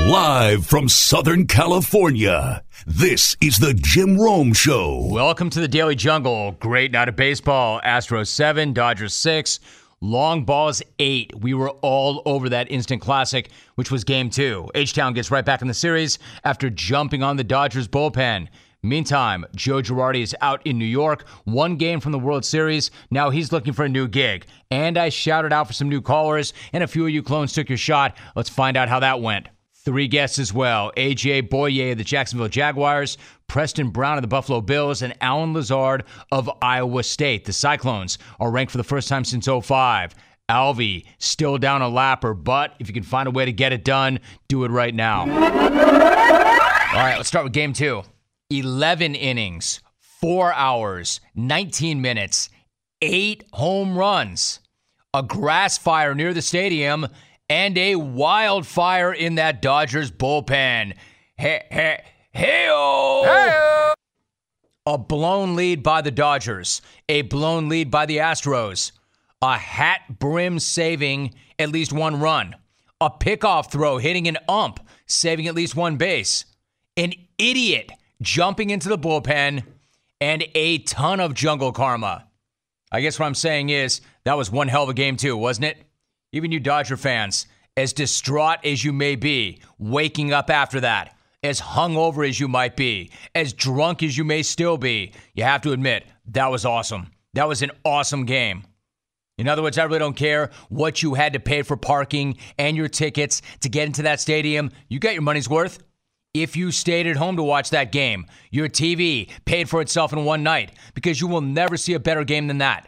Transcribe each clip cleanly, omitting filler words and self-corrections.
Live from Southern California, this is the Jim Rome Show. Welcome to the Daily Jungle. Great night of baseball. Astros 7, Dodgers 6, long balls 8. We were all over that instant classic, which was Game 2. H-Town gets right back in the series after jumping on the Dodgers bullpen. Meantime, Joe Girardi is out in New York, one game from the World Series. Now he's looking for a new gig. And I shouted out for some new callers, and a few of you clones took your shot. Let's find out how that went. 3 guests as well. A.J. Boye of the Jacksonville Jaguars, Preston Brown of the Buffalo Bills, and Alan Lazard of Iowa State. The Cyclones are ranked for the first time since 2005. Alvy still down a lapper, but if you can find a way to get it done, do it right now. All right, let's start with Game 2. 11 innings, 4 hours, 19 minutes, 8 home runs, a grass fire near the stadium, and a wildfire in that Dodgers bullpen. Hey-oh! A blown lead by the Dodgers, a blown lead by the Astros, a hat brim saving at least one run, a pickoff throw hitting an ump, saving at least one base, an idiot jumping into the bullpen, and a ton of jungle karma. I guess what I'm saying is that was one hell of a game too, wasn't it? Even you Dodger fans, as distraught as you may be, waking up after that, as hungover as you might be, as drunk as you may still be, you have to admit, that was awesome. That was an awesome game. In other words, I really don't care what you had to pay for parking and your tickets to get into that stadium. You got your money's worth. If you stayed at home to watch that game, your TV paid for itself in one night, because you will never see a better game than that.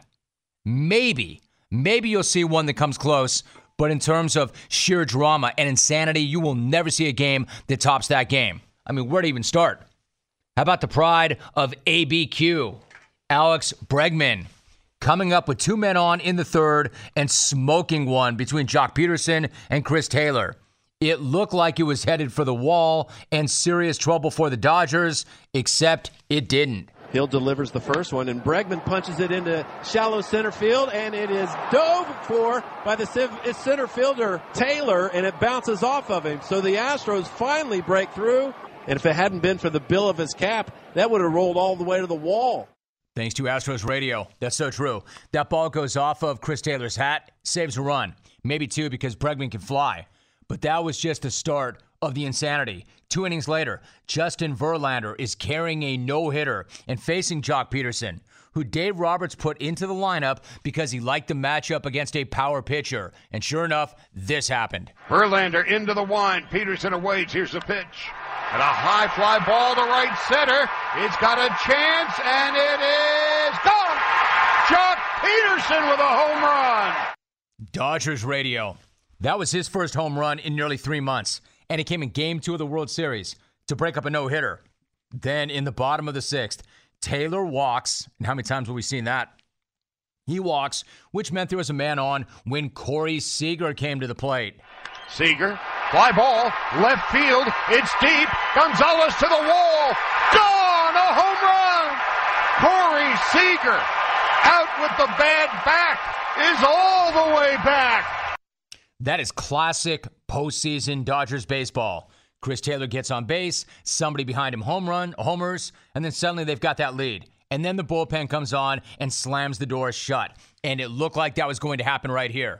Maybe you'll see one that comes close, but in terms of sheer drama and insanity, you will never see a game that tops that game. I mean, where to even start? How about the pride of ABQ, Alex Bregman, coming up with 2 men on in the third and smoking one between Jock Peterson and Chris Taylor. It looked like it was headed for the wall and serious trouble for the Dodgers, except it didn't. Hill delivers the first one, and Bregman punches it into shallow center field, and it is dove for by the center fielder, Taylor, and it bounces off of him. So the Astros finally break through, and if it hadn't been for the bill of his cap, that would have rolled all the way to the wall. Thanks to Astros Radio. That's so true. That ball goes off of Chris Taylor's hat, saves a run. Maybe 2 because Bregman can fly. But that was just the start of the insanity. 2 innings later, Justin Verlander is carrying a no-hitter and facing Jock Peterson, who Dave Roberts put into the lineup because he liked the matchup against a power pitcher. And sure enough, this happened. Verlander into the wind. Peterson awaits. Here's the pitch. And a high fly ball to right center. It's got a chance, and it is gone! Jock Peterson with a home run! Dodgers Radio. That was his first home run in nearly 3 months, and it came in Game 2 of the World Series to break up a no-hitter. Then, in the bottom of the 6th, Taylor walks, and how many times have we seen that? He walks, which meant there was a man on when Corey Seager came to the plate. Seager, fly ball, left field, it's deep, Gonzalez to the wall, gone, a home run! Corey Seager, out with the bad back, is all the way back. That is classic postseason Dodgers baseball. Chris Taylor gets on base, somebody behind him homers, and then suddenly they've got that lead. And then the bullpen comes on and slams the door shut. And it looked like that was going to happen right here.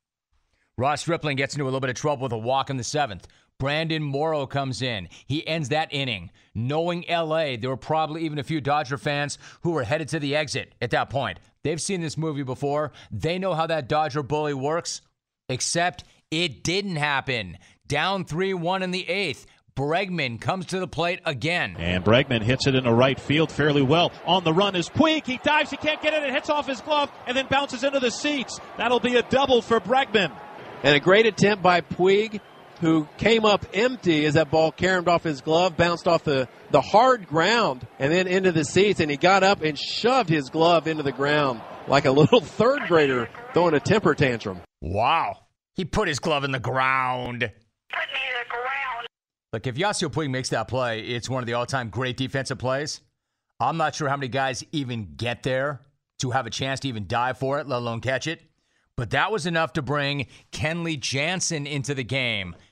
Ross Stripling gets into a little bit of trouble with a walk in the 7th. Brandon Morrow comes in. He ends that inning. Knowing L.A., there were probably even a few Dodger fans who were headed to the exit at that point. They've seen this movie before. They know how that Dodger bully works. Except it didn't happen. Down 3-1 in the 8th. Bregman comes to the plate again. And Bregman hits it into right field fairly well. On the run is Puig. He dives. He can't get it. It hits off his glove and then bounces into the seats. That'll be a double for Bregman. And a great attempt by Puig, who came up empty as that ball caromed off his glove, bounced off the hard ground, and then into the seats. And he got up and shoved his glove into the ground like a little third grader throwing a temper tantrum. Wow. He put his glove in the ground. Put me in the ground. Look, if Yasiel Puig makes that play, it's one of the all-time great defensive plays. I'm not sure how many guys even get there to have a chance to even dive for it, let alone catch it. But that was enough to bring Kenley Jansen into the game.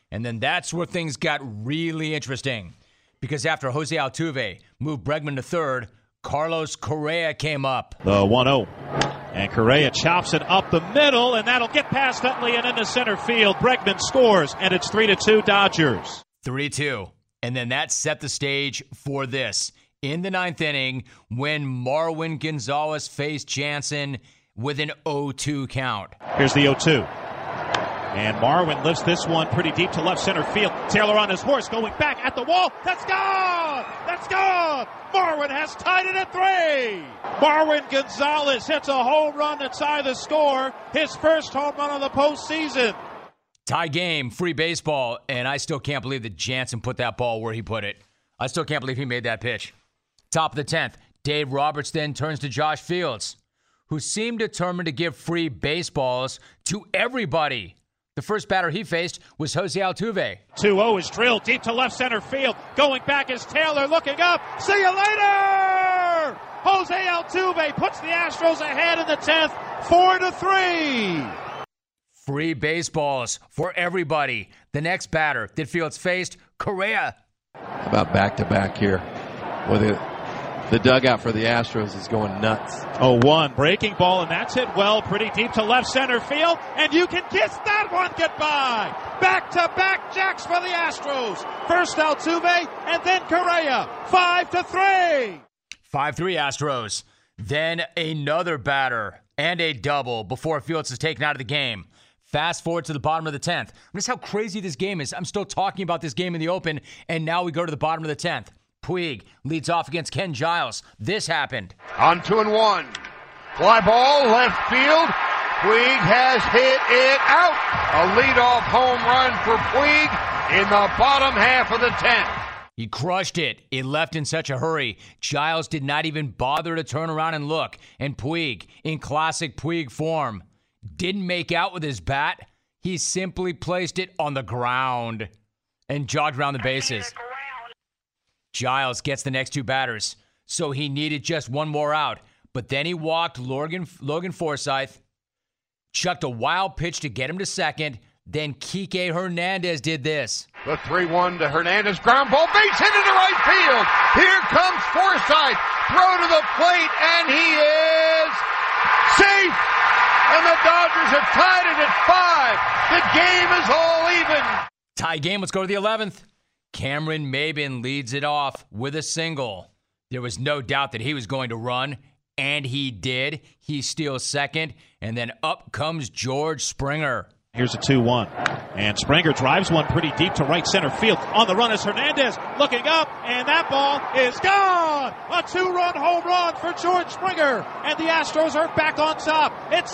And then that's where things got really interesting. Because after Jose Altuve moved Bregman to third, Carlos Correa came up. The 1-0. And Correa chops it up the middle, and that'll get past Utley and into center field. Bregman scores, and it's 3-2 Dodgers. 3-2. And then that set the stage for this. In the ninth inning, when Marwin Gonzalez faced Jansen with an 0-2 count. Here's the 0-2. And Marwin lifts this one pretty deep to left center field. Taylor on his horse going back at the wall. That's gone! That's gone! Marwin has tied it at 3. Marwin Gonzalez hits a home run to tie the score. His first home run of the postseason. Tie game, free baseball, and I still can't believe that Jansen put that ball where he put it. I still can't believe he made that pitch. Top of the 10th, Dave Roberts then turns to Josh Fields, who seemed determined to give free baseballs to everybody. The first batter he faced was Jose Altuve. 2-0 is drilled deep to left center field. Going back is Taylor looking up. See you later! Jose Altuve puts the Astros ahead in the 10th, 4-3. Free baseballs for everybody. The next batter that Fields faced, Correa. How about back-to-back here? Well, the dugout for the Astros is going nuts. 0-1, breaking ball, and that's hit well, pretty deep to left center field, and you can kiss that one goodbye. Back-to-back jacks for the Astros. First Altuve, and then Correa. 5-3. 5-3 Astros. Then another batter and a double before Fields is taken out of the game. Fast forward to the bottom of the 10th. Notice how crazy this game is. I'm still talking about this game in the open, and now we go to the bottom of the 10th. Puig leads off against Ken Giles. This happened. On 2-1. Fly ball, left field. Puig has hit it out. A leadoff home run for Puig in the bottom half of the 10th. He crushed it. It left in such a hurry. Giles did not even bother to turn around and look. And Puig, in classic Puig form, didn't make out with his bat. He simply placed it on the ground and jogged around the bases. Giles gets the next two batters, so he needed just one more out. But then he walked Logan Forsythe, chucked a wild pitch to get him to second. Then Kike Hernandez did this. The 3-1 to Hernandez. Ground ball, base hit into right field. Here comes Forsythe. Throw to the plate, and he is safe. And the Dodgers have tied it at 5. The game is all even. Tie game. Let's go to the 11th. Cameron Maybin leads it off with a single. There was no doubt that he was going to run, and he did. He steals second, and then up comes George Springer. Here's a 2-1. And Springer drives one pretty deep to right center field. On the run is Hernandez looking up, and that ball is gone. A 2-run home run for George Springer. And the Astros are back on top. It's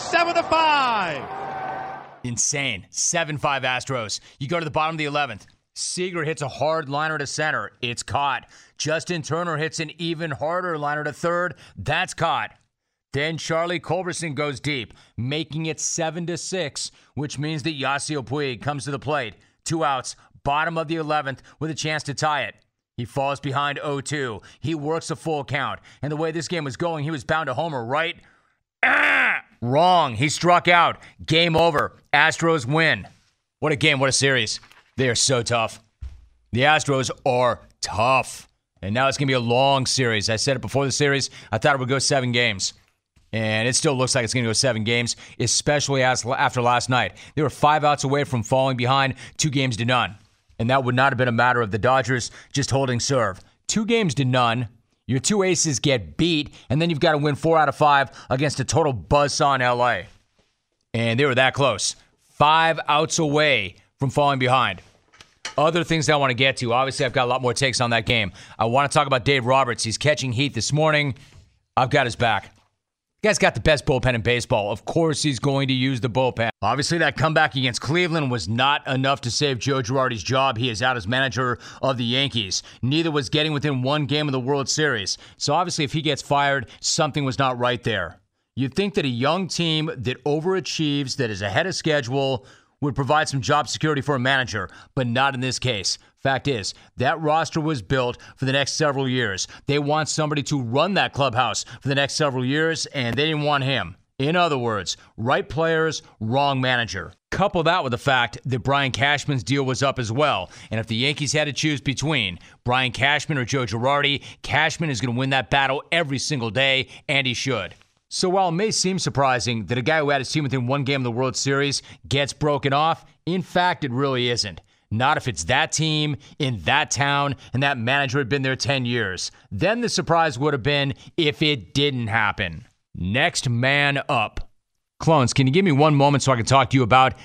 7-5. Insane. 7-5 Astros. You go to the bottom of the 11th. Seager hits a hard liner to center. It's caught. Justin Turner hits an even harder liner to third. That's caught. Then Charlie Culberson goes deep, making it 7-6, which means that Yasiel Puig comes to the plate. 2 outs, bottom of the 11th, with a chance to tie it. He falls behind 0-2. He works a full count. And the way this game was going, he was bound to homer, right? Wrong. He struck out. Game over. Astros win. What a game. What a series. They are so tough. The Astros are tough. And now it's going to be a long series. I said it before the series. I thought it would go 7 games. And it still looks like it's going to go 7 games, especially after last night. They were 5 outs away from falling behind 2-0. And that would not have been a matter of the Dodgers just holding serve. 2-0. Your 2 aces get beat, and then you've got to win 4 out of 5 against a total buzzsaw in L.A. And they were that close. 5 outs away from falling behind. Other things that I want to get to. Obviously, I've got a lot more takes on that game. I want to talk about Dave Roberts. He's catching heat this morning. I've got his back. The guy's got the best bullpen in baseball. Of course he's going to use the bullpen. Obviously, that comeback against Cleveland was not enough to save Joe Girardi's job. He is out as manager of the Yankees. Neither was getting within 1 game of the World Series. So obviously, if he gets fired, something was not right there. You'd think that a young team that overachieves, that is ahead of schedule, would provide some job security for a manager, but not in this case. Fact is, that roster was built for the next several years. They want somebody to run that clubhouse for the next several years, and they didn't want him. In other words, right players, wrong manager. Couple that with the fact that Brian Cashman's deal was up as well. And if the Yankees had to choose between Brian Cashman or Joe Girardi, Cashman is going to win that battle every single day, and he should. So while it may seem surprising that a guy who had his team within one game of the World Series gets broken off, in fact, it really isn't. Not if it's that team, in that town, and that manager had been there 10 years. Then the surprise would have been if it didn't happen. Next man up. Clones, can you give me one moment so I can talk to you about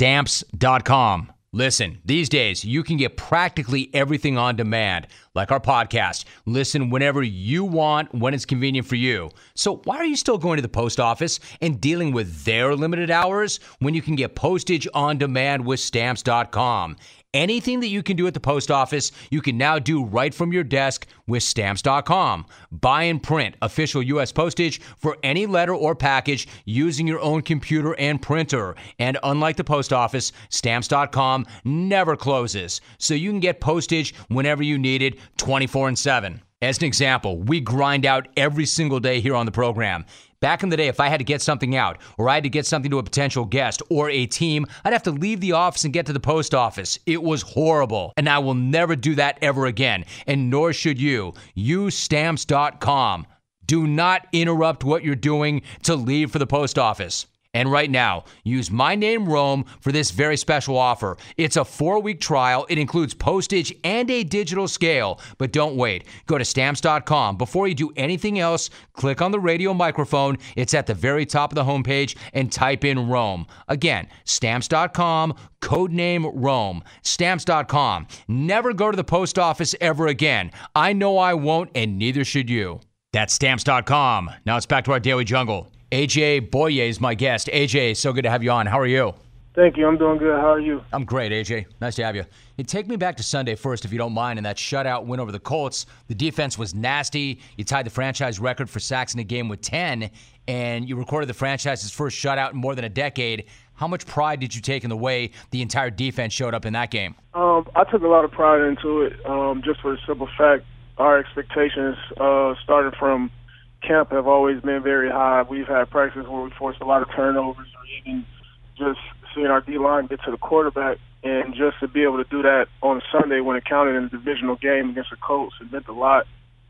Stamps.com? Listen, these days, you can get practically everything on demand, like our podcast. Listen whenever you want, when it's convenient for you. So why are you still going to the post office and dealing with their limited hours when you can get postage on demand with Stamps.com? Anything that you can do at the post office, you can now do right from your desk with Stamps.com. Buy and print official U.S. postage for any letter or package using your own computer and printer. And unlike the post office, Stamps.com never closes, so you can get postage whenever you need it, 24/7. As an example, we grind out every single day here on the program. Back in the day, if I had to get something out, or I had to get something to a potential guest or a team, I'd have to leave the office and get to the post office. It was horrible, and I will never do that ever again, and nor should you. Use Stamps.com. Do not interrupt what you're doing to leave for the post office. And right now, use my name, Rome, for this very special offer. It's a 4-week trial. It includes postage and a digital scale. But don't wait. Go to Stamps.com. Before you do anything else, click on the radio microphone. It's at the very top of the homepage and type in Rome. Again, Stamps.com, codename Rome. Stamps.com. Never go to the post office ever again. I know I won't, and neither should you. That's Stamps.com. Now it's back to our Daily Jungle. AJ Boye is my guest. AJ, so good to have you on. How are you? Thank you. I'm doing good. How are you? I'm great, AJ. Nice to have you. Hey, take me back to Sunday first, if you don't mind. In that shutout win over the Colts, the defense was nasty. You tied the franchise record for sacks in a game with 10, and you recorded the franchise's first shutout in more than a decade. How much pride did you take in the way the entire defense showed up in that game? I took a lot of pride into it, just for the simple fact our expectations started from camp have always been very high. We've had practices where we forced a lot of turnovers, or even just seeing our D-line get to the quarterback, and just to be able to do that on Sunday when it counted in a divisional game against the Colts, it meant a lot.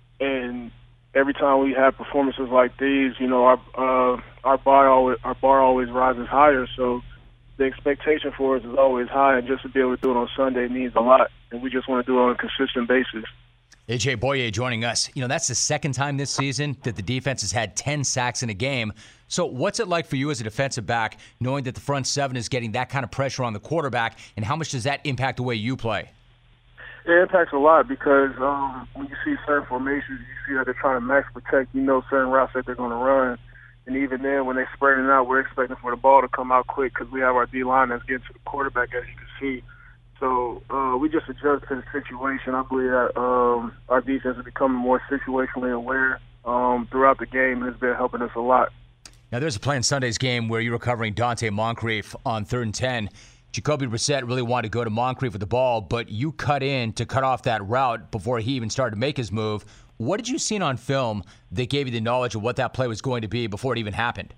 And every time we have performances like these, you know, our bar always rises higher. So the expectation for us is always high, and just to be able to do it on Sunday means a lot. And we just want to do it on a consistent basis. AJ Boye joining us. You know, that's the second time this season that the defense has had 10 sacks in a game. So what's it like for you as a defensive back, knowing that the front seven is getting that kind of pressure on the quarterback, and how much does that impact the way you play? It impacts a lot because when you see certain formations, you see that they're trying to max protect, you know, certain routes that they're going to run. And even then, when they're spreading out, we're expecting for the ball to come out quick because we have our D-line that's getting to the quarterback, as you can see. So we just adjust to the situation. I believe that our defense is becoming more situationally aware throughout the game, and it's been helping us a lot. Now, there's a play in Sunday's game where you're recovering Dante Moncrief on 3rd and 10. Jacoby Brissett really wanted to go to Moncrief with the ball, but you cut in to cut off that route before he even started to make his move. What did you see on film that gave you the knowledge of what that play was going to be before it even happened?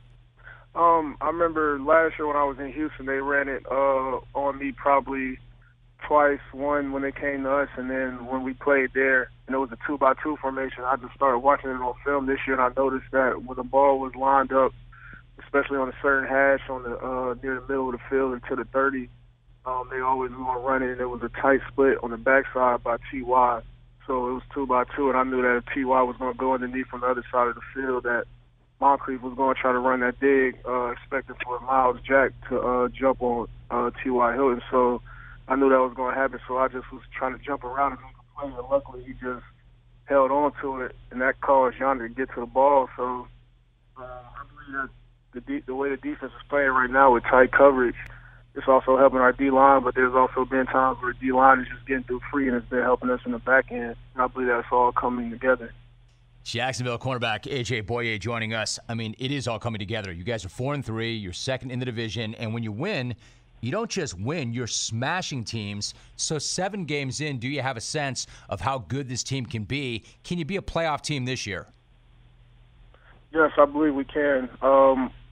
I remember last year when I was in Houston, they ran it on me probably twice, one when they came to us, and then when we played there, and it was a 2-by-2 formation. I just started watching it on film this year, and I noticed that when the ball was lined up, especially on a certain hash on the near the middle of the field into the 30, they always were going to run it, and it was a tight split on the backside by T.Y. So it was 2-by-2, and I knew that if T.Y. was going to go underneath from the other side of the field, that Moncrief was going to try to run that dig, expecting for Miles Jack to jump on T.Y. Hilton. So I knew that was going to happen, so I just was trying to jump around and make a play, and luckily he just held on to it, and that caused Yonder to get to the ball. So I believe that the way the defense is playing right now with tight coverage, it's also helping our D-line, but there's also been times where D-line is just getting through free, and it's been helping us in the back end. And I believe that's all coming together. Jacksonville cornerback AJ Boye joining us. I mean, it is all coming together. You guys are 4-3. You're second in the division, and when you win, you don't just win, you're smashing teams. So 7 games in, do you have a sense of how good this team can be? Can you be a playoff team this year? Yes, I believe we can.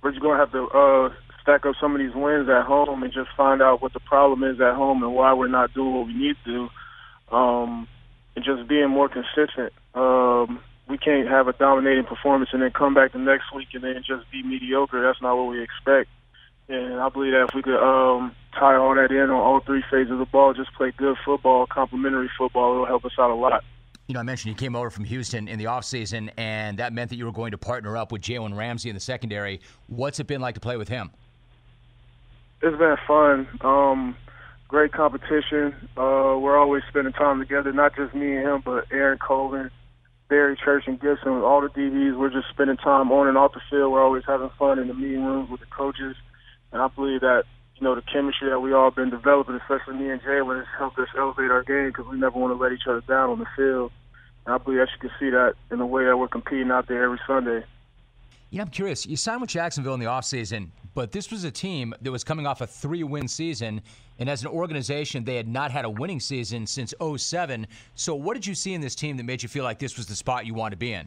we're just going to have to stack up some of these wins at home and just find out what the problem is at home and why we're not doing what we need to do, and just being more consistent. We can't have a dominating performance and then come back the next week and then just be mediocre. That's not what we expect. And I believe that if we could tie all that in on all three phases of the ball, just play good football, complementary football, it'll help us out a lot. You know, I mentioned you came over from Houston in the offseason, and that meant that you were going to partner up with Jalen Ramsey in the secondary. What's it been like to play with him? It's been fun. Great competition. We're always spending time together, not just me and him, but Aaron Colvin, Barry Church, and Gibson. All the DBs, we're just spending time on and off the field. We're always having fun in the meeting rooms with the coaches. And I believe that, you know, the chemistry that we all been developing, especially me and Jalen, has helped us elevate our game because we never want to let each other down on the field. And I believe that you can see that in the way that we're competing out there every Sunday. You know, I'm curious. You signed with Jacksonville in the offseason, but this was a team that was coming off a 3-win season, and as an organization, they had not had a winning season since 2007. So what did you see in this team that made you feel like this was the spot you wanted to be in?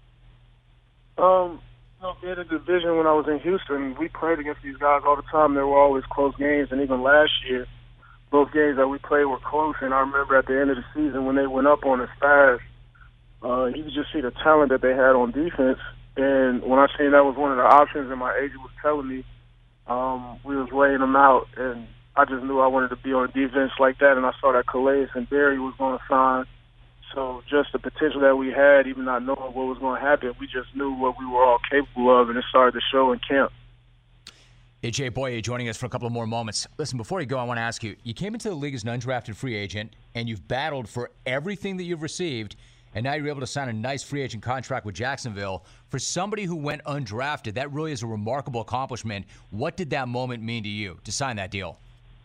In the division when I was in Houston, we played against these guys all the time. There were always close games, and even last year, both games that we played were close. And I remember at the end of the season when they went up on us fast, you could just see the talent that they had on defense. And when I seen that was one of the options, and my agent was telling me, we was weighing them out, and I just knew I wanted to be on defense like that. And I saw that Calais and Barry was going to sign. So just the potential that we had, even not knowing what was going to happen, we just knew what we were all capable of, and it started to show in camp. A.J. Boye joining us for a couple of more moments. Listen, before you go, I want to ask you, you came into the league as an undrafted free agent, and you've battled for everything that you've received, and now you're able to sign a nice free agent contract with Jacksonville. For somebody who went undrafted, that really is a remarkable accomplishment. What did that moment mean to you to sign that deal?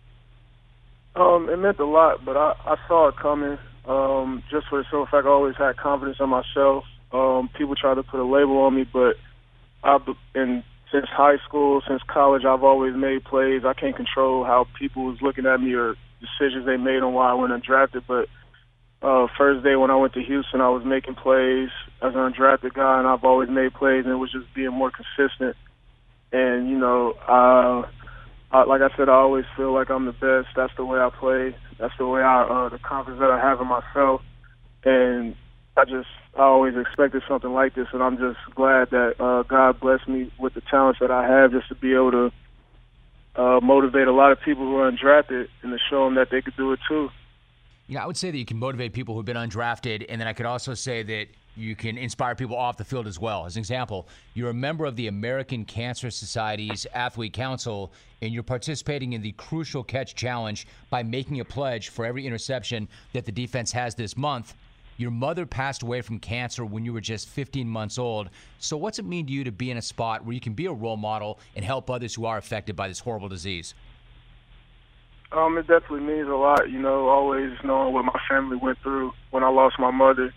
It meant a lot, but I saw it coming. Just for the simple fact, I always had confidence in myself. People try to put a label on me, but since high school, since college, I've always made plays. I can't control how people was looking at me or decisions they made on why I went undrafted, but first day when I went to Houston, I was making plays as an undrafted guy, and I've always made plays, and it was just being more consistent. And, you know, like I said, I always feel like I'm the best. That's the way I play. That's the way the confidence that I have in myself. And I always expected something like this, and I'm just glad that God blessed me with the talents that I have just to be able to motivate a lot of people who are undrafted and to show them that they could do it too. Yeah, I would say that you can motivate people who've been undrafted, and then I could also say that you can inspire people off the field as well. As an example, you're a member of the American Cancer Society's Athlete Council, and you're participating in the Crucial Catch Challenge by making a pledge for every interception that the defense has this month. Your mother passed away from cancer when you were just 15 months old. So what's it mean to you to be in a spot where you can be a role model and help others who are affected by this horrible disease? It definitely means a lot, you know, always knowing what my family went through when I lost my mother.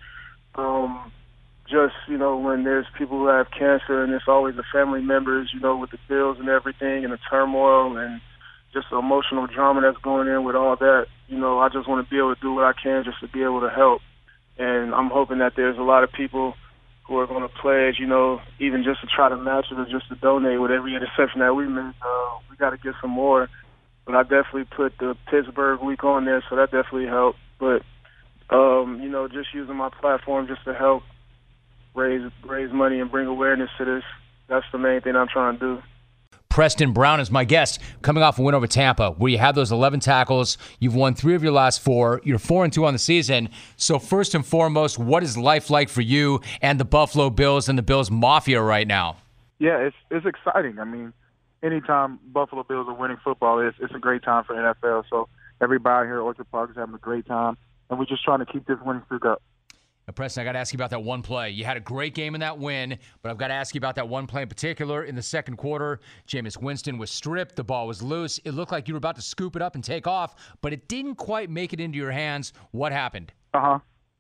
Just, you know, when there's people who have cancer and it's always the family members, you know, with the bills and everything and the turmoil and just the emotional drama that's going in with all that, you know, I just want to be able to do what I can just to be able to help. And I'm hoping that there's a lot of people who are going to pledge, you know, even just to try to match it or just to donate with every interception that we make. We got to get some more. But I definitely put the Pittsburgh week on there, so that definitely helped. But, you know, just using my platform just to help raise money and bring awareness to this, that's the main thing I'm trying to do. Preston Brown is my guest, coming off a win over Tampa, where you had those 11 tackles. You've won 3 of your last 4. You're 4-2 on the season. So first and foremost, what is life like for you and the Buffalo Bills and the Bills Mafia right now? Yeah, it's exciting. I mean, anytime Buffalo Bills are winning football, it's a great time for NFL. So everybody here at Orchard Park is having a great time, and we're just trying to keep this winning streak up. Now, Preston, I got to ask you about that one play. You had a great game in that win, but I've got to ask you about that one play in particular. In the second quarter, Jameis Winston was stripped. The ball was loose. It looked like you were about to scoop it up and take off, but it didn't quite make it into your hands. What happened? I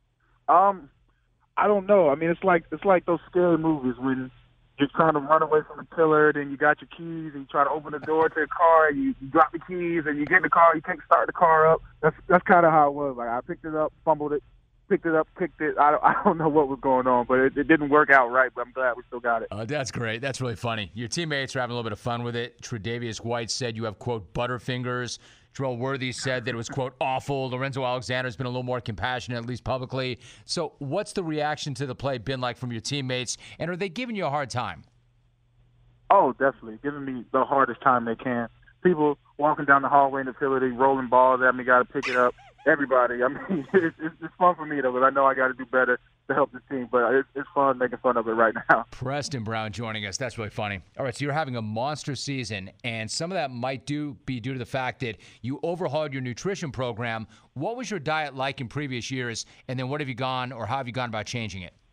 don't know. I mean, it's like those scary movies when you're trying to run away from the killer, then you got your keys, and you try to open the door to the car, and you drop the keys, and you get in the car, you can't start the car up. That's kind of how it was. Like, I picked it up, fumbled it, picked it up, kicked it. I don't know what was going on, but it didn't work out right, but I'm glad we still got it. That's great. That's really funny. Your teammates are having a little bit of fun with it. Tre'Davious White said you have, quote, butterfingers. Joel Worthy said that it was, quote, awful. Lorenzo Alexander's been a little more compassionate, at least publicly. So what's the reaction to the play been like from your teammates, and are they giving you a hard time? Oh, definitely. Giving me the hardest time they can. People walking down the hallway in the facility, rolling balls at me, got to pick it up. Everybody. I mean, it's fun for me, though, because I know I got to do better to help the team, but it's fun making fun of it right now. Preston Brown joining us. That's really funny. All right, so you're having a monster season, and some of that might be due to the fact that you overhauled your nutrition program. What was your diet like in previous years, and then what have you gone, or how have you gone about changing it?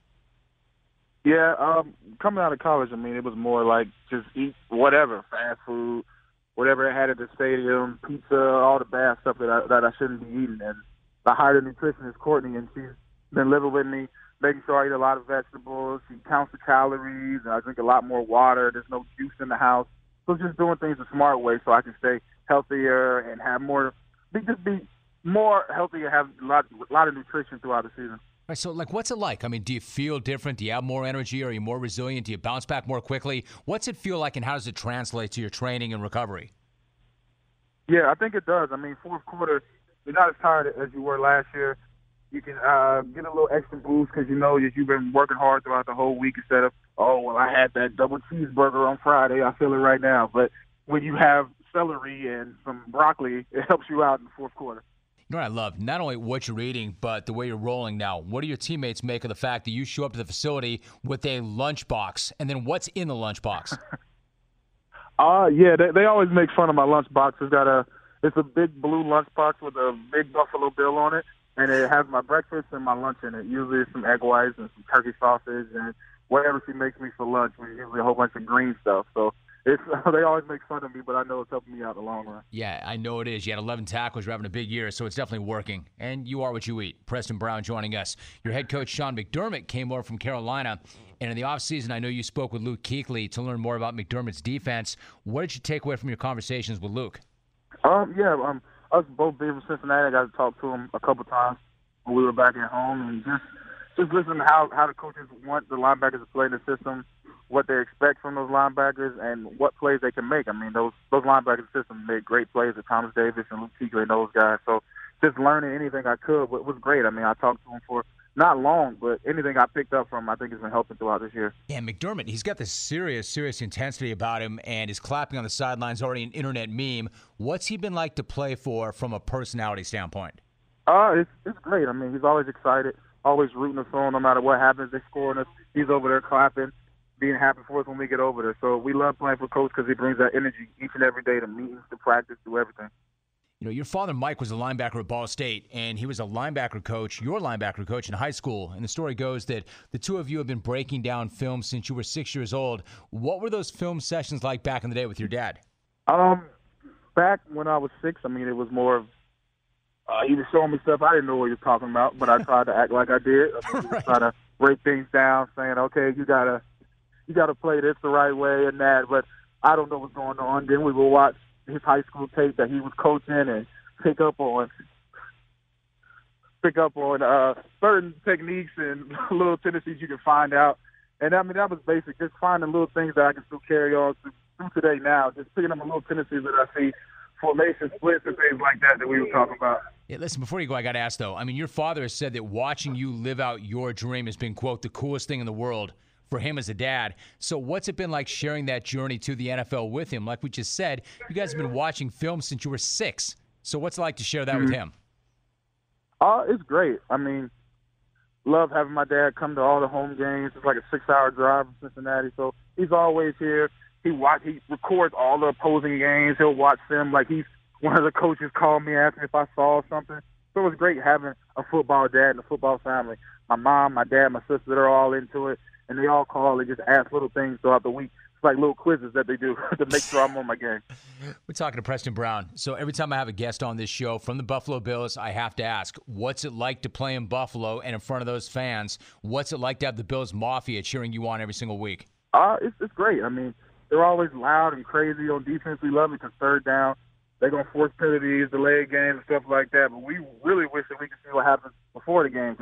Yeah, coming out of college, I mean, it was more like just eat whatever, fast food, whatever it had at the stadium, pizza, all the bad stuff that I shouldn't be eating. And I hired a nutritionist, Courtney, and she's been living with me, making sure I eat a lot of vegetables. She counts the calories, and I drink a lot more water. There's no juice in the house. So just doing things the smart way so I can stay healthier and have more, just be more healthy and have a lot of nutrition throughout the season. Right, so, what's it like? I mean, do you feel different? Do you have more energy? Are you more resilient? Do you bounce back more quickly? What's it feel like, and how does it translate to your training and recovery? Yeah, I think it does. I mean, fourth quarter, you're not as tired as you were last year. You can get a little extra boost because you know that you've been working hard throughout the whole week instead of, oh, well, I had that double cheeseburger on Friday. I feel it right now. But when you have celery and some broccoli, it helps you out in the fourth quarter. You know what I love? Not only what you're eating, but the way you're rolling now. What do your teammates make of the fact that you show up to the facility with a lunchbox, and then what's in the lunchbox? Yeah, they always make fun of my lunchbox. It's a big blue lunchbox with a big Buffalo Bill on it, and it has my breakfast and my lunch in it. Usually some egg whites and some turkey sausage and whatever she makes me for lunch, usually a whole bunch of green stuff. So they always make fun of me, but I know it's helping me out in the long run. Yeah, I know it is. You had 11 tackles. You're having a big year, so it's definitely working. And you are what you eat. Preston Brown joining us. Your head coach, Sean McDermott, came over from Carolina. And in the offseason, I know you spoke with Luke Kuechly to learn more about McDermott's defense. What did you take away from your conversations with Luke? Us both being from Cincinnati, I got to talk to him a couple times when we were back at home, and just listen to how the coaches want the linebackers to play in the system, what they expect from those linebackers, and what plays they can make. I mean, those linebackers system made great plays with Thomas Davis and Luke Kuechly and those guys. So just learning anything I could was great. I mean, I talked to him for not long, but anything I picked up from him, I think has been helping throughout this year. Yeah, McDermott, he's got this serious intensity about him, and his clapping on the sidelines already an internet meme. What's he been like to play for from a personality standpoint? It's great. I mean, he's always excited, always rooting us on no matter what happens. They scoring us. He's over there clapping, being happy for us when we get over there. So we love playing for Coach because he brings that energy each and every day to meetings, to practice, to everything. You know, your father, Mike, was a linebacker at Ball State, and he was a linebacker coach, your linebacker coach in high school. And the story goes that the two of you have been breaking down film since you were 6 years old. What were those film sessions like back in the day with your dad? Back when I was 6, I mean, it was more of he was showing me stuff I didn't know what he was talking about, but I tried to act like I did. I mean, right. Try to break things down, saying, okay, you gotta play this the right way and that, but I don't know what's going on. Then we will watch his high school tape that he was coaching and pick up on certain techniques and little tendencies you can find out. And I mean, that was basic, just finding little things that I can still carry on through today now, just picking up on little tendencies that I see, formation splits and things like that we were talking about. Yeah, listen, before you go, I got to ask, though. I mean, your father has said that watching you live out your dream has been, quote, the coolest thing in the world for him as a dad. So what's it been like sharing that journey to the NFL with him? Like we just said, you guys have been watching film since you were 6. So what's it like to share that with him? It's great. I mean, love having my dad come to all the home games. It's like a 6-hour drive from Cincinnati. So he's always here. He records all the opposing games. He'll watch them. Like one of the coaches called me, asked me if I saw something. So it was great having a football dad and a football family. My mom, my dad, my sister, they're all into it. And they all call and just ask little things throughout the week. It's like little quizzes that they do to make sure I'm on my game. We're talking to Preston Brown. So every time I have a guest on this show from the Buffalo Bills, I have to ask, what's it like to play in Buffalo and in front of those fans? What's it like to have the Bills Mafia cheering you on every single week? It's great. I mean, they're always loud and crazy on defense. We love it because third down, they're going to force penalties, delay games, and stuff like that. But we really wish that we could see what happens before the game because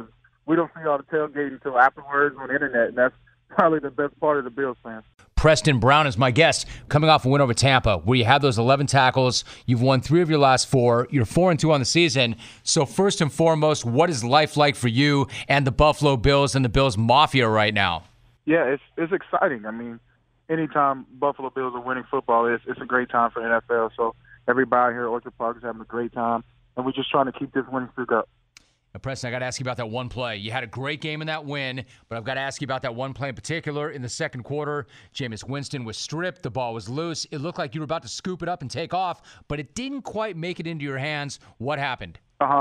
we don't see all the tailgating until afterwards on the internet, and that's probably the best part of the Bills fans. Preston Brown is my guest, coming off a win over Tampa, where you had those 11 tackles. You've won 3 of your last 4. You're 4-2 on the season. So first and foremost, what is life like for you and the Buffalo Bills and the Bills Mafia right now? Yeah, it's exciting. I mean, anytime Buffalo Bills are winning football, it's a great time for NFL. So everybody here at Orchard Park is having a great time, and we're just trying to keep this winning streak up. Now, Preston, I got to ask you about that one play. You had a great game in that win, but I've got to ask you about that one play in particular. In the second quarter, Jameis Winston was stripped. The ball was loose. It looked like you were about to scoop it up and take off, but it didn't quite make it into your hands. What happened? I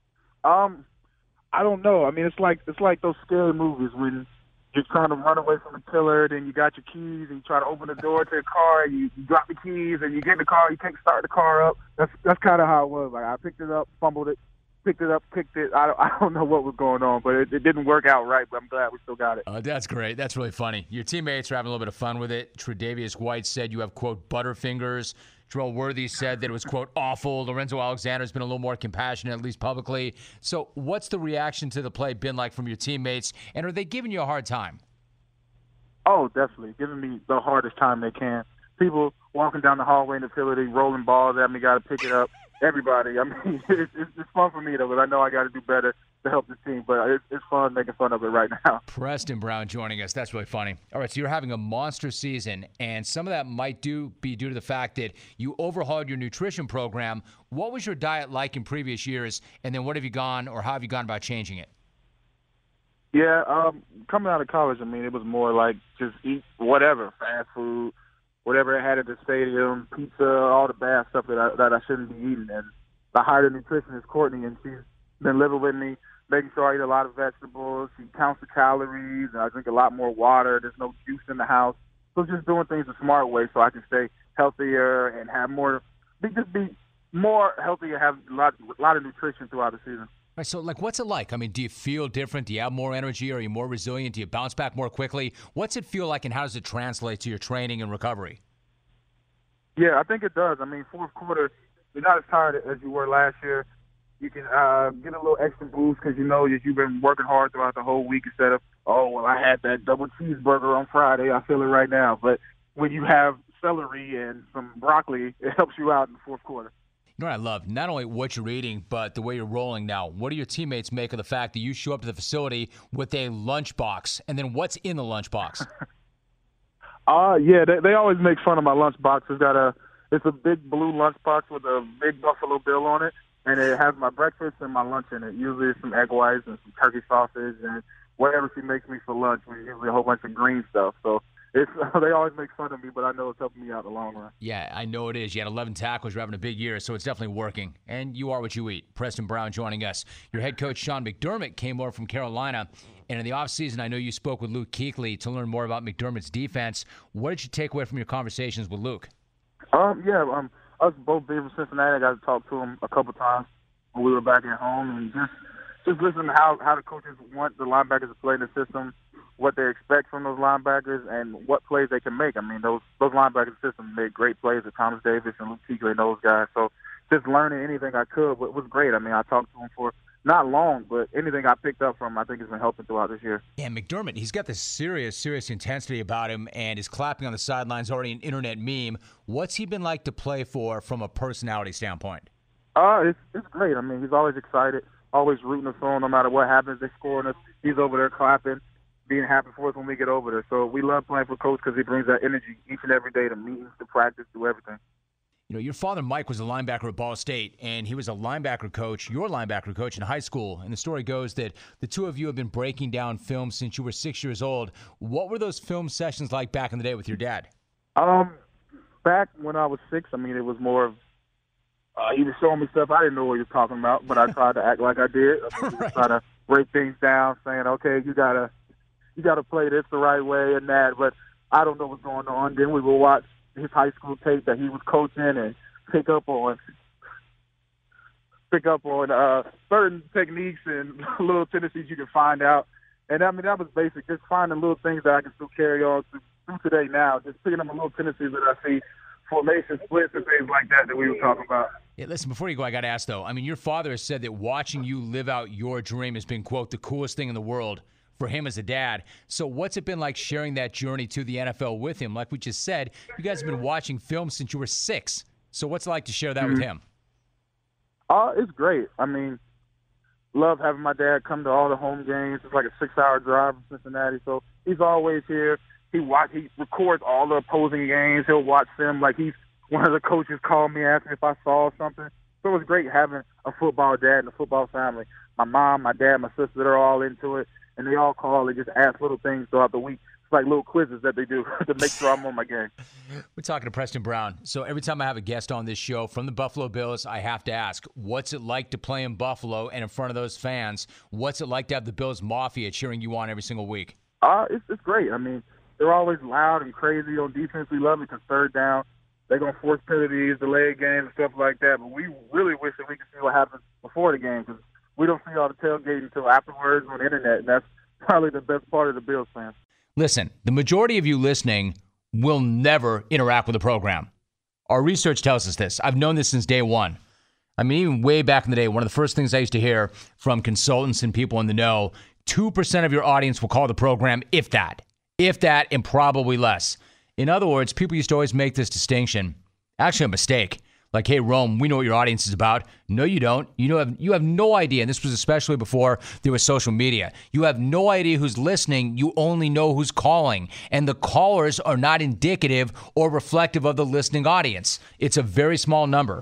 don't know. I mean, it's like those scary movies when you're trying to run away from the killer, then you got your keys, and you try to open the door to the car, and you drop the keys, and you get in the car, you can't start the car up. That's kind of how it was. Like, I picked it up, fumbled it, picked it up, kicked it. I don't know what was going on, but it didn't work out right, but I'm glad we still got it. That's great. That's really funny. Your teammates are having a little bit of fun with it. Tre'Davious White said you have, quote, butterfingers. Terrell Worthy said that it was, quote, awful. Lorenzo Alexander's been a little more compassionate, at least publicly. So what's the reaction to the play been like from your teammates, and are they giving you a hard time? Oh, definitely. Giving me the hardest time they can. People walking down the hallway in the facility, rolling balls at me, got to pick it up. Everybody. I mean, it's fun for me, though, but I know I got to do better to help the team. But it's fun making fun of it right now. Preston Brown joining us. That's really funny. All right, so you're having a monster season, and some of that might be due to the fact that you overhauled your nutrition program. What was your diet like in previous years, and then what have you gone or how have you gone about changing it? Yeah, coming out of college, I mean, it was more like just eat whatever, fast food, whatever it had at the stadium, pizza, all the bad stuff that I shouldn't be eating. And I hired a nutritionist, Courtney, and she's been living with me, making sure I eat a lot of vegetables. She counts the calories, and I drink a lot more water. There's no juice in the house. So just doing things the smart way so I can stay healthier and have more, just be more healthy and have a lot of nutrition throughout the season. Right, so, what's it like? I mean, do you feel different? Do you have more energy? Are you more resilient? Do you bounce back more quickly? What's it feel like, and how does it translate to your training and recovery? Yeah, I think it does. I mean, fourth quarter, you're not as tired as you were last year. You can get a little extra boost because you know that you've been working hard throughout the whole week instead of, oh, well, I had that double cheeseburger on Friday. I feel it right now. But when you have celery and some broccoli, it helps you out in the fourth quarter. You know what I love? Not only what you're eating, but the way you're rolling now. What do your teammates make of the fact that you show up to the facility with a lunchbox, and then what's in the lunchbox? Yeah, they always make fun of my lunchbox. It's a big blue lunchbox with a big Buffalo Bill on it, and it has my breakfast and my lunch in it. Usually it's some egg whites and some turkey sausage and whatever she makes me for lunch, usually a whole bunch of green stuff. So they always make fun of me, but I know it's helping me out in the long run. Yeah, I know it is. You had 11 tackles. You're having a big year, so it's definitely working. And you are what you eat. Preston Brown joining us. Your head coach, Sean McDermott, came over from Carolina. And in the offseason, I know you spoke with Luke Kuechly to learn more about McDermott's defense. What did you take away from your conversations with Luke? Us both being from Cincinnati, I got to talk to him a couple times when we were back at home. And just listen to how the coaches want the linebackers to play in the system, what they expect from those linebackers, and what plays they can make. I mean, those linebacker systems made great plays with Thomas Davis and Luke Kuechly and those guys. So just learning anything I could was great. I mean, I talked to him for not long, but anything I picked up from him, I think has been helping throughout this year. Yeah, McDermott, he's got this serious intensity about him, and his clapping on the sidelines already an internet meme. What's he been like to play for from a personality standpoint? It's great. I mean, he's always excited, always rooting us on no matter what happens. They score on us. He's over there clapping, being happy for us when we get over there. So we love playing for Coach because he brings that energy each and every day to meetings, to practice, to everything. You know, your father, Mike, was a linebacker at Ball State, and he was a linebacker coach, your linebacker coach in high school. And the story goes that the two of you have been breaking down film since you were 6 years old. What were those film sessions like back in the day with your dad? Back when I was 6, I mean, it was more of he was showing me stuff I didn't know what he was talking about, but I tried to act like I did. I mean, try to break things down, saying, okay, you gotta play this the right way and that, but I don't know what's going on. Then we would watch his high school tape that he was coaching and pick up on certain techniques and little tendencies you can find out. And I mean, that was basic, just finding little things that I can still carry on through today now, just picking up a little tendencies that I see formation splits and things like that we were talking about. Yeah, listen, before you go, I got to ask, though. I mean, your father has said that watching you live out your dream has been, quote, the coolest thing in the world for him as a dad. So what's it been like sharing that journey to the NFL with him? Like we just said, you guys have been watching film since you were 6. So what's it like to share that with him? It's great. I mean, love having my dad come to all the home games. It's like a 6-hour drive from Cincinnati, so he's always here. He records all the opposing games. He'll watch them. Like, one of the coaches called me, asked me if I saw something. So it was great having a football dad and a football family. My mom, my dad, my sister, they're all into it, and they all call. They just ask little things throughout the week. It's like little quizzes that they do to make sure I'm on my game. We're talking to Preston Brown. So every time I have a guest on this show from the Buffalo Bills, I have to ask, what's it like to play in Buffalo and in front of those fans? What's it like to have the Bills Mafia cheering you on every single week? It's great. I mean, they're always loud and crazy on defense. We love it because third down, they're going to force penalties, delay games, and stuff like that. But we really wish that we could see what happens before the game because we don't see all the tailgating until afterwards on the internet, and that's probably the best part of the Bills fans. Listen, the majority of you listening will never interact with the program. Our research tells us this. I've known this since day one. I mean, even way back in the day, one of the first things I used to hear from consultants and people in the know, 2% of your audience will call the program, if that, and probably less. In other words, people used to always make this distinction. Actually, a mistake. Like, hey, Rome, we know what your audience is about. No, you don't. You have no idea, and this was especially before there was social media. You have no idea who's listening. You only know who's calling, and the callers are not indicative or reflective of the listening audience. It's a very small number.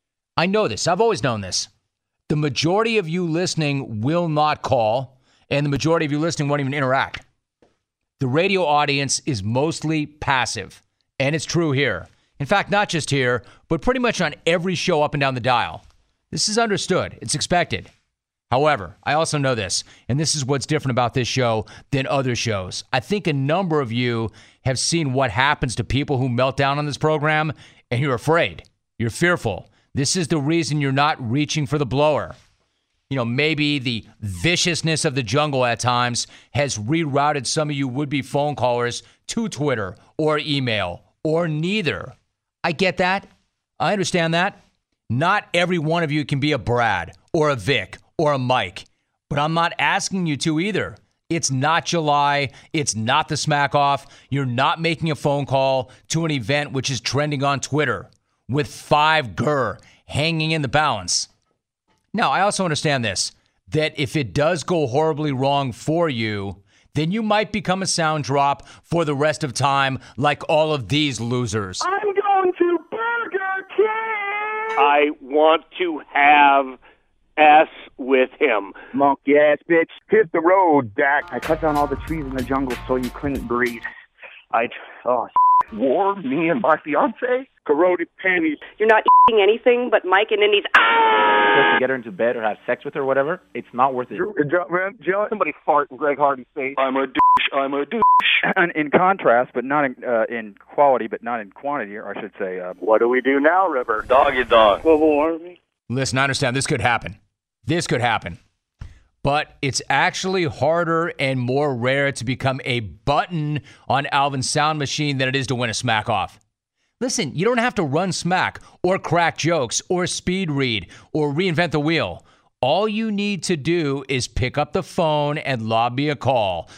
I know this. I've always known this. The majority of you listening will not call, and the majority of you listening won't even interact. The radio audience is mostly passive, and it's true here. In fact, not just here, but pretty much on every show up and down the dial. This is understood. It's expected. However, I also know this, and this is what's different about this show than other shows. I think a number of you have seen what happens to people who melt down on this program, and you're afraid. You're fearful. This is the reason you're not reaching for the blower. You know, maybe the viciousness of the jungle at times has rerouted some of you would-be phone callers to Twitter or email or neither. I get that. I understand that. Not every one of you can be a Brad or a Vic or a Mike, but I'm not asking you to either. It's not July. It's not the smack off. You're not making a phone call to an event which is trending on Twitter with 5 GER hanging in the balance. Now, I also understand this, that if it does go horribly wrong for you, then you might become a sound drop for the rest of time like all of these losers. I'm going to Burger King! I want to have S with him. Monkey ass bitch, hit the road, Dak. I cut down all the trees in the jungle so you couldn't breathe. War, me and my fiance? Corroded panties. You're not eating anything but Mike and Indy's. To get her into bed or have sex with her or whatever, it's not worth it. John, somebody fart in Greg Hardy's face. I'm a douche. And in contrast, but not in quality, but not in quantity, or I should say. What do we do now, River? Doggy dog. Global Army. Listen, I understand this could happen. But it's actually harder and more rare to become a button on Alvin's sound machine than it is to win a smack off. Listen, you don't have to run smack or crack jokes or speed read or reinvent the wheel. All you need to do is pick up the phone and lob me a call,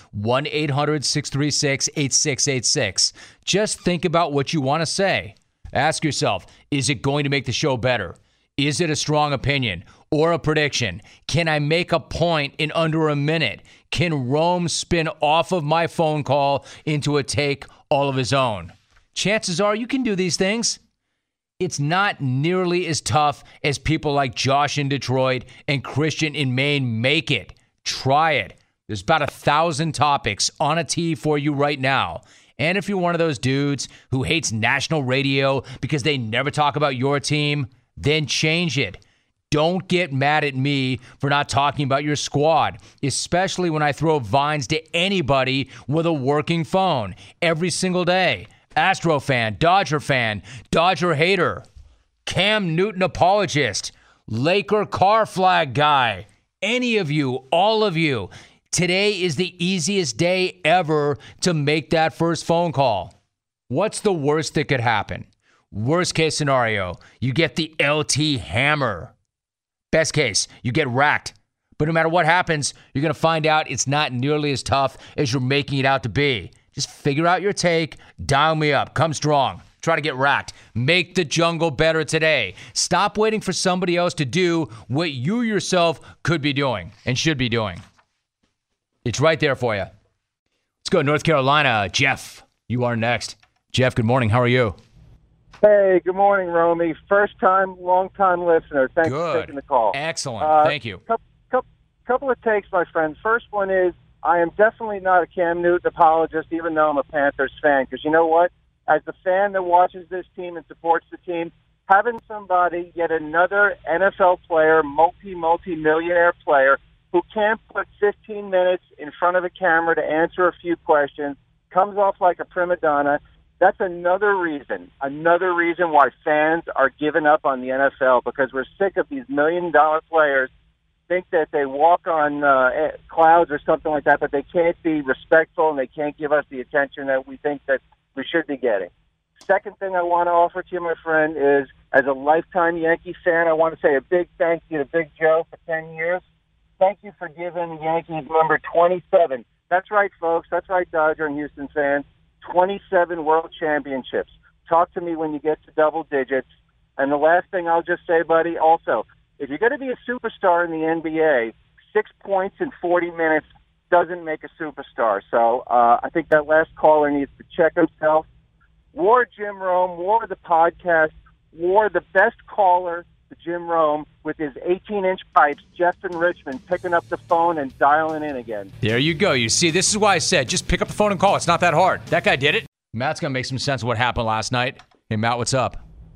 1-800-636-8686. Just think about what you want to say. Ask yourself, is it going to make the show better? Is it a strong opinion or a prediction? Can I make a point in under a minute? Can Rome spin off of my phone call into a take all of his own? Chances are you can do these things. It's not nearly as tough as people like Josh in Detroit and Christian in Maine make it. Try it. There's about 1,000 topics on a tee for you right now. And if you're one of those dudes who hates national radio because they never talk about your team, then change it. Don't get mad at me for not talking about your squad, especially when I throw vines to anybody with a working phone every single day. Astro fan, Dodger hater, Cam Newton apologist, Laker car flag guy, any of you, all of you. Today is the easiest day ever to make that first phone call. What's the worst that could happen? Worst case scenario, you get the LT hammer. Best case, you get racked. But no matter what happens, you're going to find out it's not nearly as tough as you're making it out to be. Just figure out your take, dial me up, come strong. Try to get racked. Make the jungle better today. Stop waiting for somebody else to do what you yourself could be doing and should be doing. It's right there for you. Let's go to North Carolina. Jeff, you are next. Jeff, good morning. How are you? Hey, good morning, Romy. First time, long time listener. Thanks for taking the call. Excellent. Thank you. Couple of takes, my friend. First one is I am definitely not a Cam Newton apologist, even though I'm a Panthers fan, because you know what? As the fan that watches this team and supports the team, having somebody, yet another NFL player, multi-millionaire player, who can't put 15 minutes in front of a camera to answer a few questions, comes off like a prima donna, that's another reason why fans are giving up on the NFL, because we're sick of these million-dollar players think that they walk on clouds or something like that, but they can't be respectful and they can't give us the attention that we think that we should be getting. Second thing I want to offer to you, my friend, is as a lifetime Yankee fan, I want to say a big thank you to Big Joe for 10 years. Thank you for giving the Yankees number 27. That's right, folks. That's right, Dodger and Houston fans. 27 world championships. Talk to me when you get to double digits. And the last thing I'll just say, buddy, also, if you're going to be a superstar in the NBA, 6 points in 40 minutes doesn't make a superstar. So I think that last caller needs to check himself. War Jim Rome, war the podcast, war the best caller to Jim Rome with his 18-inch pipes, Jeff in Richmond, picking up the phone and dialing in again. There you go. You see, this is why I said just pick up the phone and call. It's not that hard. That guy did it. Matt's going to make some sense of what happened last night. Hey, Matt, what's up?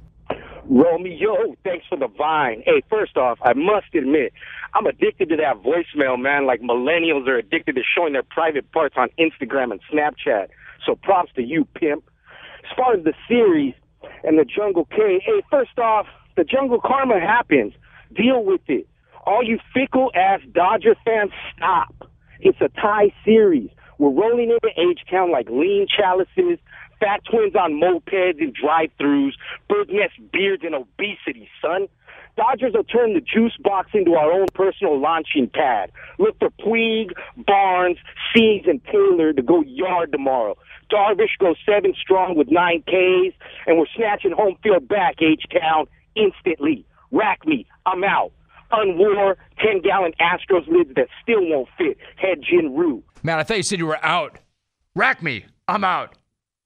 Romeo, thanks for the vine. Hey, first off, I must admit, I'm addicted to that voicemail, man. Like millennials are addicted to showing their private parts on Instagram and Snapchat. So props to you, pimp. As far as the series and the Jungle K, hey, first off, the Jungle Karma happens. Deal with it. All you fickle-ass Dodger fans, stop. It's a tie series. We're rolling into H-Town like lean chalices, fat twins on mopeds and drive-thrus, bird nest beards and obesity, son. Dodgers will turn the juice box into our own personal launching pad. Look for Puig, Barnes, Seags, and Taylor to go yard tomorrow. Darvish goes 7 strong with 9 Ks, and we're snatching home field back, H-Town, instantly. Rack me. I'm out. Unwar, 10-gallon Astros lids that still won't fit. Head Jinru. Man, I thought you said you were out. Rack me. I'm out.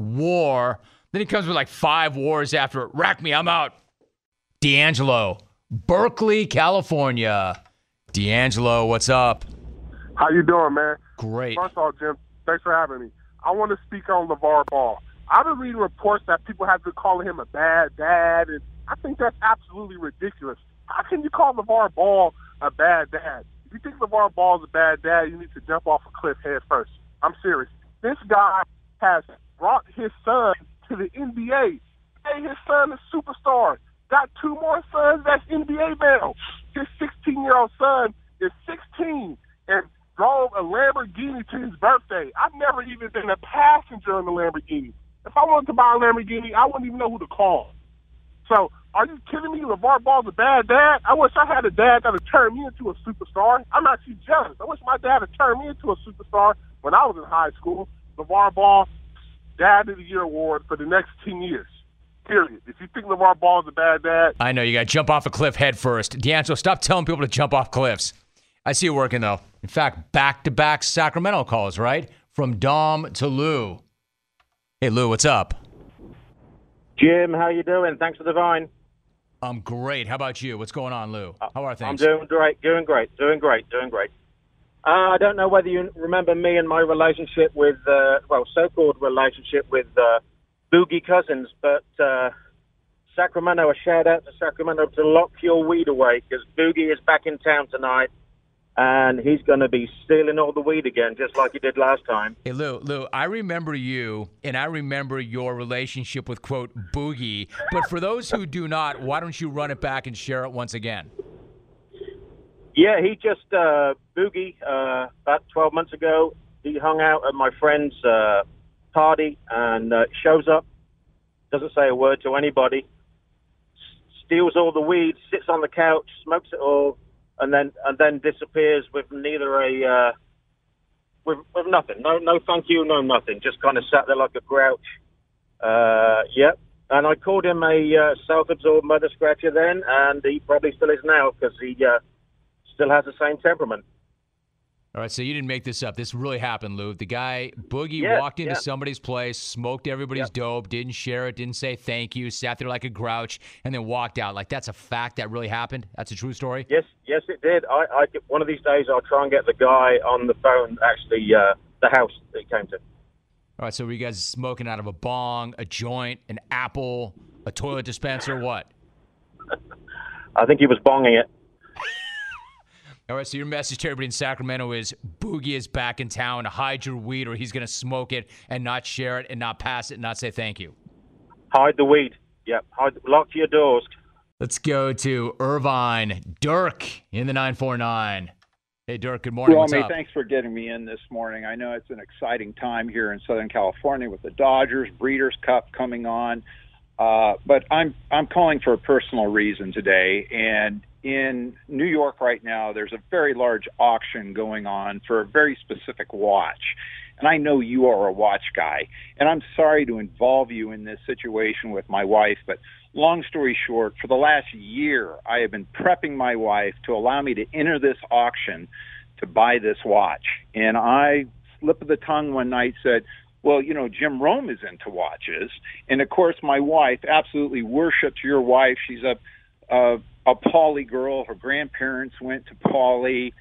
War. Then he comes with like 5 wars after it. Rack me. I'm out. D'Angelo. Berkeley, California. D'Angelo, what's up? How you doing, man? Great. First of all, Jim, thanks for having me. I want to speak on LeVar Ball. I've been reading reports that people have been calling him a bad dad, and I think that's absolutely ridiculous. How can you call LeVar Ball a bad dad? If you think LeVar Ball is a bad dad, you need to jump off a cliff head first. I'm serious. This guy has brought his son to the NBA. Hey, his son is a superstar. Got 2 more sons that's NBA bound. His 16-year-old son is 16 and drove a Lamborghini to his birthday. I've never even been a passenger in a Lamborghini. If I wanted to buy a Lamborghini, I wouldn't even know who to call. So, are you kidding me? LeVar Ball's a bad dad? I wish I had a dad that would turn me into a superstar. I'm actually jealous. I wish my dad had turned me into a superstar when I was in high school. LeVar Ball, Dad of the Year award for the next 10 years. Period. If you think LeVar Ball is a bad dad. I know, you got to jump off a cliff head first. D'Angelo, stop telling people to jump off cliffs. I see it working, though. In fact, back-to-back Sacramento calls, right? From Dom to Lou. Hey, Lou, what's up? Jim, how you doing? Thanks for the vine. I'm great. How about you? What's going on, Lou? How are things? I'm doing great. I don't know whether you remember me and my relationship with, so-called relationship with Boogie Cousins, but Sacramento, a shout-out to Sacramento to lock your weed away, because Boogie is back in town tonight, and he's going to be stealing all the weed again, just like he did last time. Hey, Lou, I remember you, and I remember your relationship with, quote, Boogie. But for those who do not, why don't you run it back and share it once again? Yeah, he just, Boogie, about 12 months ago, he hung out at my friend's party and shows up doesn't say a word to anybody, steals all the weed, sits on the couch, smokes it all, and then disappears with neither a with nothing. No thank you, no nothing. Just kind of sat there like a grouch. Yep. And I called him a self-absorbed mother scratcher then, and he probably still is now because he still has the same temperament. All right, so you didn't make this up. This really happened, Lou. The guy, Boogie, walked into somebody's place, smoked everybody's dope, didn't share it, didn't say thank you, sat there like a grouch, and then walked out. Like, that's a fact that really happened? That's a true story? Yes, it did. I one of these days I'll try and get the guy on the phone, actually, the house that he came to. All right, so were you guys smoking out of a bong, a joint, an apple, a toilet dispenser, what? I think he was bonging it. All right, so your message to everybody in Sacramento is Boogie is back in town. Hide your weed or he's going to smoke it and not share it and not pass it and not say thank you. Hide the weed. Yep. Lock your doors. Let's go to Irvine. Dirk in the 949. Hey, Dirk, good morning. What's up? Thanks for getting me in this morning. I know it's an exciting time here in Southern California with the Dodgers, Breeders' Cup coming on. But I'm calling for a personal reason today. And in New York right now, there's a very large auction going on for a very specific watch. And I know you are a watch guy. And I'm sorry to involve you in this situation with my wife, but long story short, for the last year, I have been prepping my wife to allow me to enter this auction to buy this watch. And I, slip of the tongue one night, said, well, you know, Jim Rome is into watches. And, of course, my wife absolutely worships your wife. She's a Pauley girl. Her grandparents went to Pauley.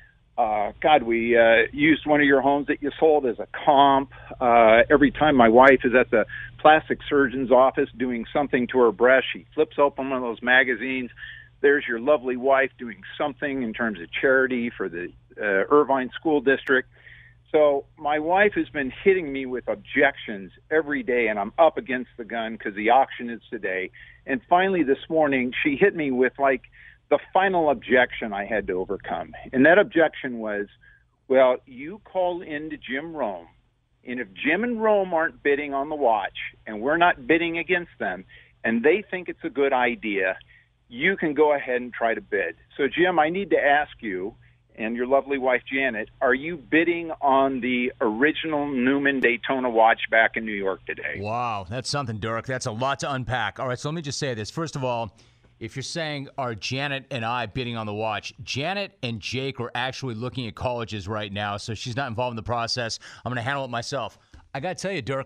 We used one of your homes that you sold as a comp. Every time my wife is at the plastic surgeon's office doing something to her breast, she flips open one of those magazines. There's your lovely wife doing something in terms of charity for the Irvine School District. So my wife has been hitting me with objections every day, and I'm up against the gun because the auction is today. And finally this morning, she hit me with, like, the final objection I had to overcome. And that objection was, well, you call in to Jim Rome, and if Jim and Rome aren't bidding on the watch, and we're not bidding against them, and they think it's a good idea, you can go ahead and try to bid. So, Jim, I need to ask you, and your lovely wife, Janet, are you bidding on the original Newman Daytona watch back in New York today? Wow, that's something, Dirk. That's a lot to unpack. All right, so let me just say this. First of all, if you're saying, are Janet and I bidding on the watch, Janet and Jake are actually looking at colleges right now, so she's not involved in the process. I'm going to handle it myself. I got to tell you, Dirk,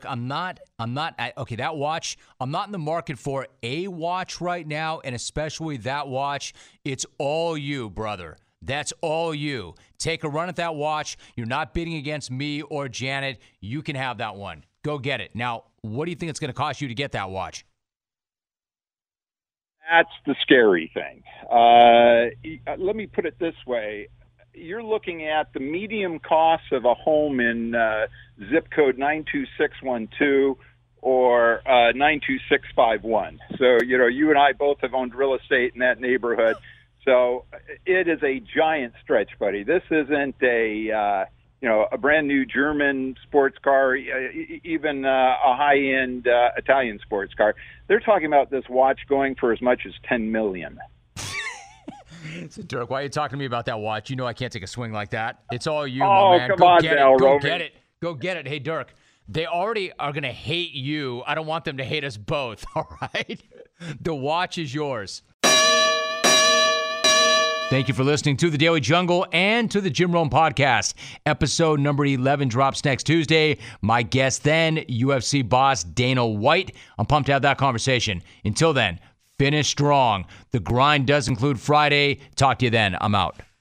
that watch, I'm not in the market for a watch right now, and especially that watch. It's all you, brother. That's all you. Take a run at that watch. You're not bidding against me or Janet. You can have that one. Go get it. Now, what do you think it's going to cost you to get that watch? That's the scary thing. Let me put it this way. You're looking at the medium cost of a home in zip code 92612 or 92651. So, you know, you and I both have owned real estate in that neighborhood. So it is a giant stretch, buddy. This isn't a brand new German sports car, even a high-end Italian sports car. They're talking about this watch going for as much as $10 million. So, Dirk, why are you talking to me about that watch? You know I can't take a swing like that. It's all you, my man. Come on now, Go get it. Go get it. Hey, Dirk, they already are going to hate you. I don't want them to hate us both, all right? The watch is yours. Thank you for listening to The Daily Jungle and to the Jim Rome Podcast. Episode number 11 drops next Tuesday. My guest then, UFC boss Dana White. I'm pumped to have that conversation. Until then, finish strong. The grind does include Friday. Talk to you then. I'm out.